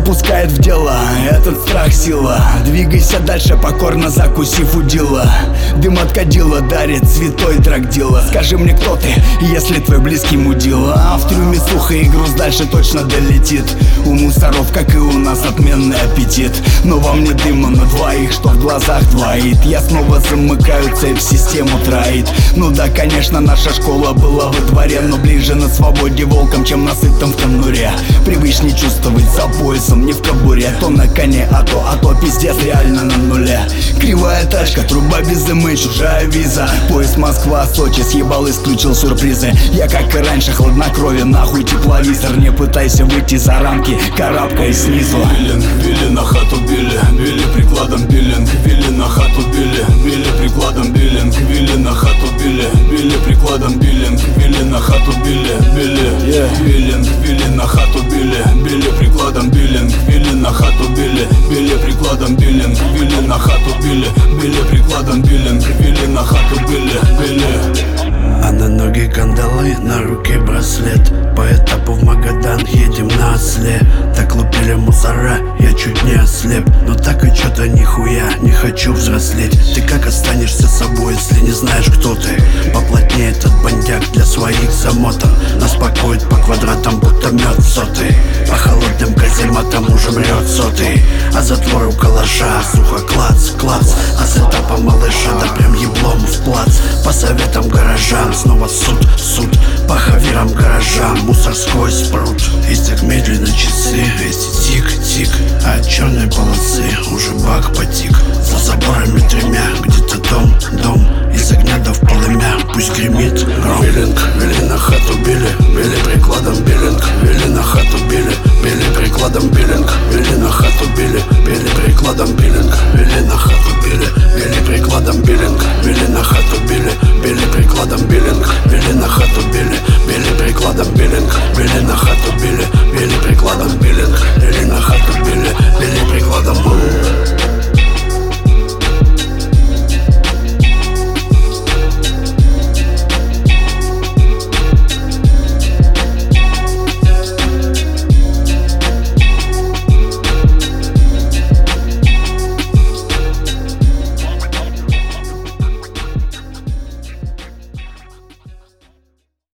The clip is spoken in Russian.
запускает в дело. Этот страх сила. Двигайся дальше, покорно закусив удила. Дым от кадила дарит святой драгдила. Скажи мне, кто ты, если твой близкий мудила. А в трюме сухо и груз дальше точно долетит. У мусоров, как и у нас, отменный аппетит. Но во мне дыма на двоих, что в глазах двоит. Я снова замыкаю цепь, систему троит. Ну да, конечно, наша школа была во дворе, но ближе на свободе волком, чем на сытом в конуре. Привычней чувствовать за поясом, не в кобуре. То на коне, а то пиздец реально на нуле. Кривая тачка, труба без дымы, чужая виза. Поезд Москва-Сочи, съебал, исключил сюрпризы. Я как и раньше, хладнокровен, нахуй тепловизор. Не пытайся выйти за рамки, карабкай снизу. Биллинг, били на хату, били прикладом биллинг. Били на хату, били прикладом биллинг. Били на хату, били прикладом биллинг. Били на хату, били биллинг. Били на хату, били прикладом биллинг. Били на хату, били прикладом биллинг. Били на хату, били прикладом биллинг. Били на хату, били. А на ноги кандалы, на руке браслет. По этапу в Магадан едем на осле. Так лупили мусора, я чуть не ослеп. Но так и чё-то нихуя не хочу взрослеть. Ты как останешься собой, если не знаешь, кто ты? Поплотнее этот бандяк для своих замотан. Нас пакует по квадратам, будто мёд сотый. По холодным казематам уже мрёт сотый. А затвор у калаша, сухо клац, клац. А с этапа малыша, да прям еблом в плац. По советам гаражам, снова суд. По хаверам гаражам, мусор сквозь пруд. Истек медленно часы, эти тик-тик. А от черной полосы уже бак потик. За заборами тремя, где-то дом. Из огня да в полымя, пусть гремит гром. Биллинг, били на хату, били прикладом биллинг. Били на хату, били прикладом биллинг. Били на хату, били прикладом биллинг.